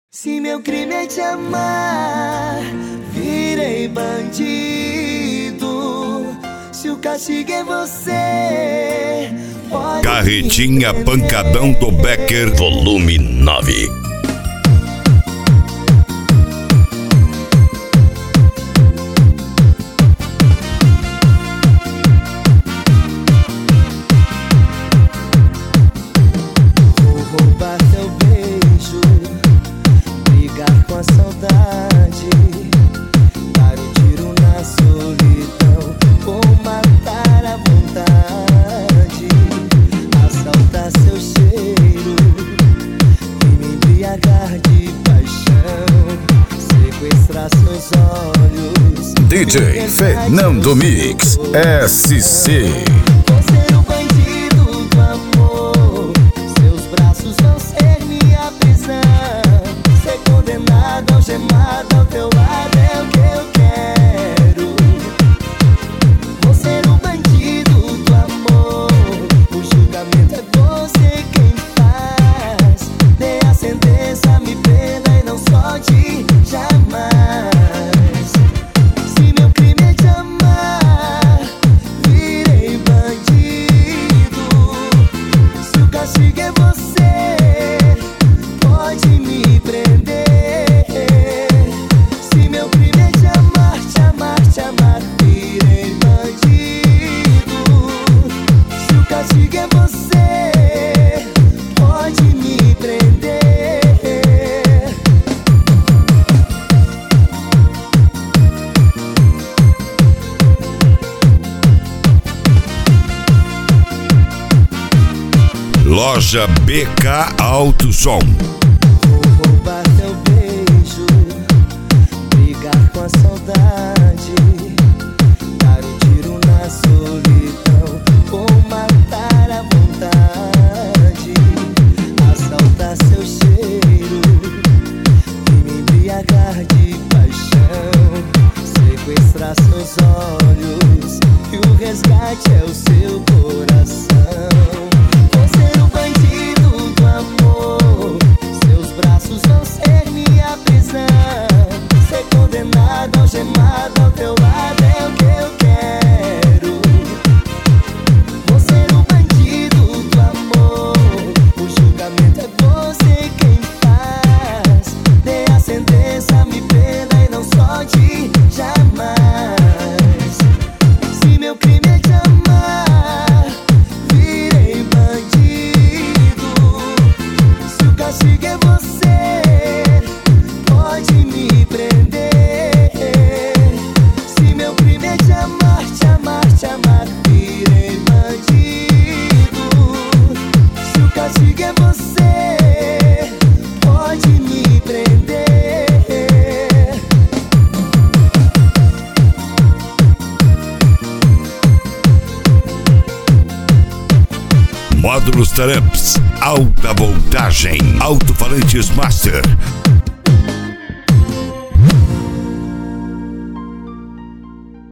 Se meu crime é te amar, virei bandido. Se o castigo é você, pode Carretinha Pancadão do Becker, volume 9. DJ Fernando Mix SC. Você é o bandido do amor, seus braços vão ser minha prisão. Ser condenado, algemado ao teu lado é o que eu quero. Você é o bandido do amor, o julgamento é você quem faz. Dê a sentença, me prenda e não solte jamais. Loja BK Alto Som. Vou roubar teu beijo, brigar com a saudade, dar um tiro na solidão ou matar à vontade, assaltar seu cheiro e me embriagar de paixão, sequestrar seus olhos e o resgate é o seu coração. Algemado ao teu lado é o que eu quero. Você é o bandido do amor, o julgamento é você quem faz. Dê a sentença, me prenda e não solte jamais. Se meu crime é te amar, virei bandido. Se o castigo é você, pode me prender. Te amar, virei bandido. Se o castigo é você, pode me prender. Módulos Tramps, alta voltagem, alto-falantes Master.